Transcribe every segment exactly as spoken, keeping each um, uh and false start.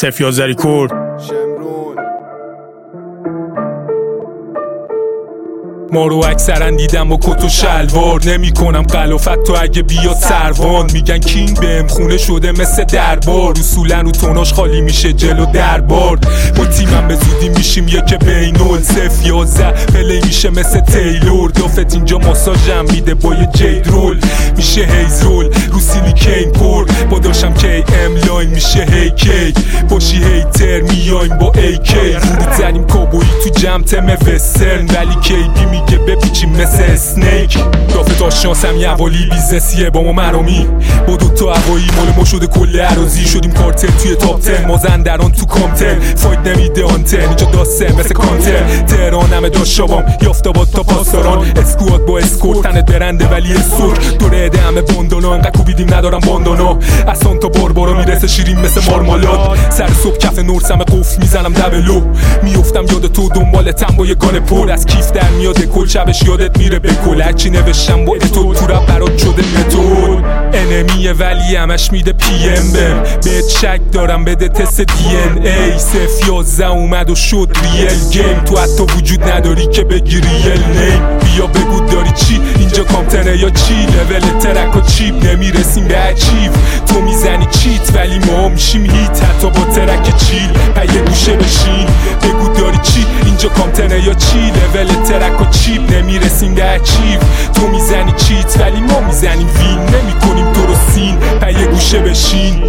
سفیا زریکورد ما رو اکثرا دیدم با کت و شلوار، نمی کنم خلافت تو اگه بیاد سروان. میگن کینگ بهم خونه شده مثل دربار، اصولا رو توناش خالی میشه جلو دربار. با تیمم به زودی میشیم یک بینول، صف یازده پلی میشه مثل تیلور. دافت اینجا ماساژم میده با یه جید رول، میشه هیز رول رو سیلیکین پر. با داشتم کی ام لاین میشه هی کی، باشی هیتر میایم با ای کی. رو زنیم کابویی تو جمع تم وسترن، ولی کی بی میگه بپیچیم مثل اسنیک. دافت آشناسم یوالی بیزنسیه با ما مرامی، با دوتا هوایی مال ما شده کل عراضی. شدیم کارتل توی تاپ تن، ما زندران تو کامتل. فایت نمیده آنتن اینجا داسته مثل کانتر. تهران همه داشت شابام یافتاباد تا پاسداران، اسکواد با اسکورت تنت برنده ولی اسوک. دوره اده همه باندانا انقدر کوبیدیم ندارم باندانا. اصلا تا باربارا میرسه شیرین مثل مارمالاد. سر صبح کف نورسم قفل میزنم دبلو، میافتم یاد تو دنبالتم با یه گان پر. از کیف در میاد کل شبش یادت میره به کل. هرچی نوشتم با اتو تو رب برات شده متول. انمیه ولی همش میده پی ام بهم، بهت شک دارم بده تست دی ان ای. صف یازده اومد و شد ریل گیم، تو حتی وجود نداری که بگی ریل نیم. بیا بگو داری چی اینجا کامتنه یا چی؟ لول ترک و چیپ نمیرسیم به اچیو. تو میزنی چیت ولی ما میشیم هیت، حتی با ترک چیل پی گوشه بشین. بگو داری چی اینجا کامتنه یا چی؟ لول ترک و چیپ نمیرسیم به اچیو. تو میزنی چیت ولی ما میزنیم وین، نمی کنیم تو رو سین پی گوشه بشین.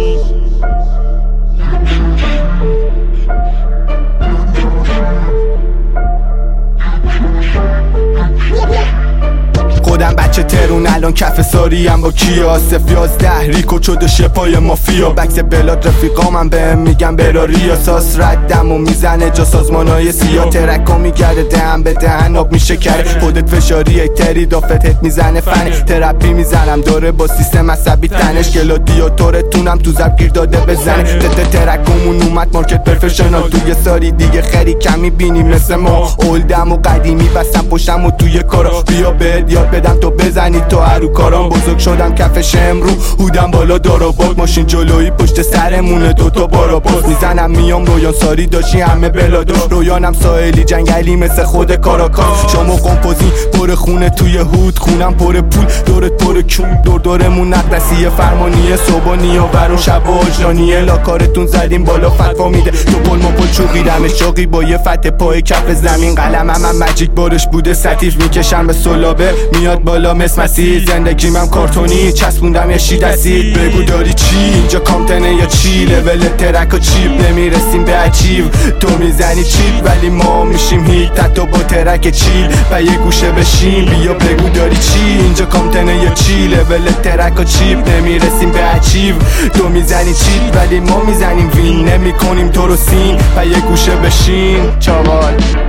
خودم بچه ترون الان کف ساری هم با کیا. صف یازده ریکو شده شپای مافیا. بکس بلاد رفیقا من بهم میگم براری، اساس ردم و میزنه جا سازمانای سیا. ترکا میگرده دهن به دهن آب میشه کره. خودت فشاری اکتری دافتت میزنه فنه. ترپی میزنم داره با سیستم عصبی تنش. گلادی و تورتونم تو زب گیر داده بزنه. تت ترکمون اومد مارکت پرفشنال. توی ساری دیگه خری کمی بینی مثل ما. اولدم و قدیمی بستم پشتم و توی کارا. بیا بهت یاد بدم تو بزنی تو هرو کارام. بزرگ شدم کف شمرو هودم بالا داراباد. ماشین جلویی پشت سرمونه دوتا باراباز. میزنم میام رویان ساری داشتی همه بلادو. رویانم ساحلی جنگلی مثل خود کاراکاس. شما قمپوزین پر خونه توی هود، خونم پر پول دورت پر کون. دور دورمون نقرسیه فرمانیه صبحانی و برون شب و آجرانیه. لاکارتون زدیم بالا فتوا میده تو پل ما پل چوقی دم شاقی با یه فتح پای کف زمین. قلم هم, هم مجیک بارش بوده ستیف میکشم به سلابه میاد بالا مسمسی. زندگیم هم کارتونی چسبوندم یه شی دستی. بگو داری چی اینجا کامتنه یا چی؟ لول ترک و چیپ نمیرسیم به اچیو. تو میزنی چیپ ولی ما میشیم هیت، حتی با ترک چیل و یه گوشه بشیم. بیا بگو داری چی اینجا کامتنه یا چی؟ لول ترک و چیپ نمیرسیم به اچیو. تو میزنی چیپ ولی ما میزنیم وین، نمی کنیم تو رو سین و یه گوشه بشین چاوال.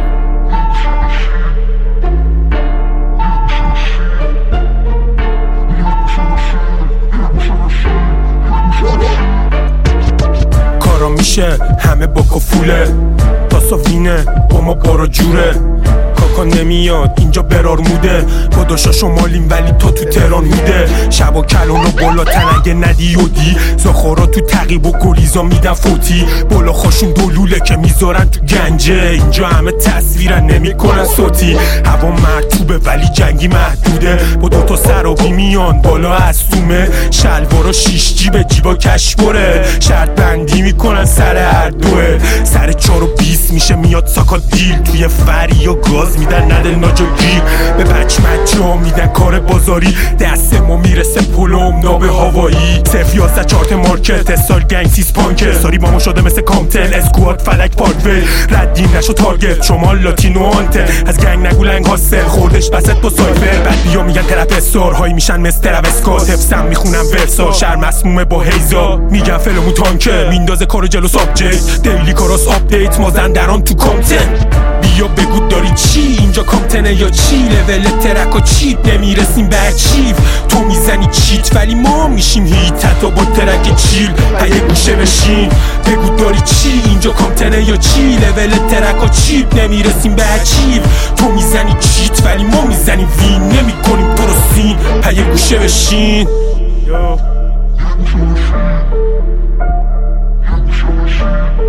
میشه همه با کفوله تاسا وینه با ما بارا جوره. کاکا نمیاد اینجا برار موده، با داشا شمالیم ولی تا تو تهران میده. شبا کلون و بالا تنگه ندی و دی زاخارا تو تقیب و گلیزا میدن فوتی. بالا خاشون دولوله که میذارن تو گنجه، اینجا همه تصویرن نمی کنن صوتی. هوا مرطوبه ولی جنگی محدوده، با دوتا سرابی میان بالا از تومه. شلوارا شیش جیبه جیبا کش بره، شرط بندی میکنن سر هر دوه. سر چار و بیست میشه میاد ساکا دیل، توی فری و گاز میدن ندل ناجاگیر. به بچ مچه ها میدن کار بازاری، دست ما میرسه پلوم ناب هوایی. صف یازده چارت مارکت استایل گنگ سیز پانکه. ساری با ما شده مثل کامتل اسکواد فلک پارکوی. ردیم نشو تارگت شمال لاتینو آنته، از گنگ نگو لنگ هاسل خوردش بست با سایفر. بعد بیا میگن ترپ استار هایی میشن مستر اوسکات. حفظم میخونم ورسا شهر مسمومه با هیزا. میگن فلمو تانکه میندازه کار جلو سابجکت. دیلی کاراس آپدیت مازندران تو کامتن. بیا بگو داری چی اینجا کامتنه یا چی؟ لول ترک و چیپ نمیرسیم به اچیو. تو میزنی چیت ولی ما میشیم هیت، حتی با ترک چیل پی گوشه بشین. بگو داری چی اینجا کامتنه یا چی؟ لول ترک و چیپ نمیرسیم به اچیو. تو میزنی چیت ولی ما میزنیم وین، نمی کنیم تو رو سین پی گوشه بشین. Yo.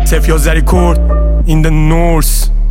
Sefyozari Kurd in the north